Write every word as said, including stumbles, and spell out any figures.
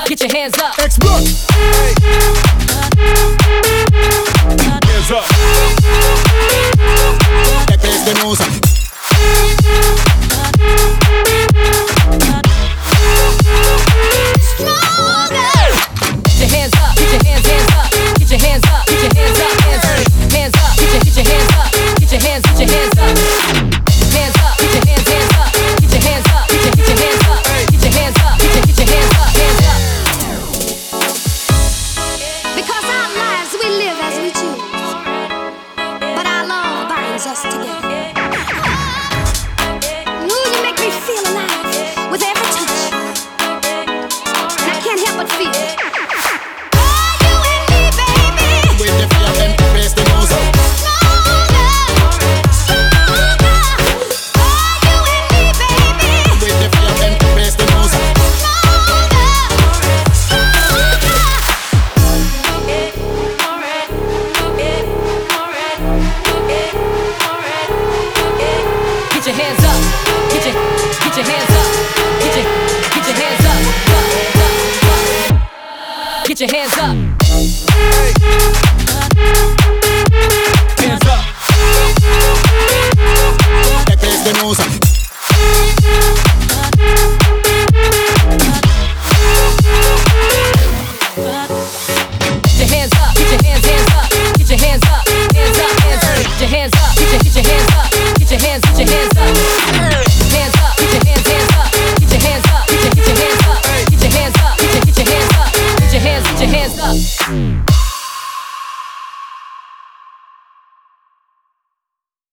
Get your hands up. X-Block. Hey. Hands up. Pepe Espinosa. Us together. Ooh, you make me feel alive with every touch, and I can't help but feel it. Oh, you and me, baby. With the fire and Pepe Espinosa. Stronger, stronger. Oh, you and me, baby. With the fire and Pepe Espinosa. Stronger, stronger. Get your hands up, get your, get your hands up, get your, get your hands up, get your hands up. Hey. Hands up. Pepe Espinosa. Get your hands up, get your hands, hands up, get your hands up, hands up, hands up, get your hands up, get your, get your hands up, get your hands, get your hands up, hands up, get your hands, hands up, get your hands up, get your, get your hands up, get your hands up, get your, get your hands up, get your hands, get your hands up.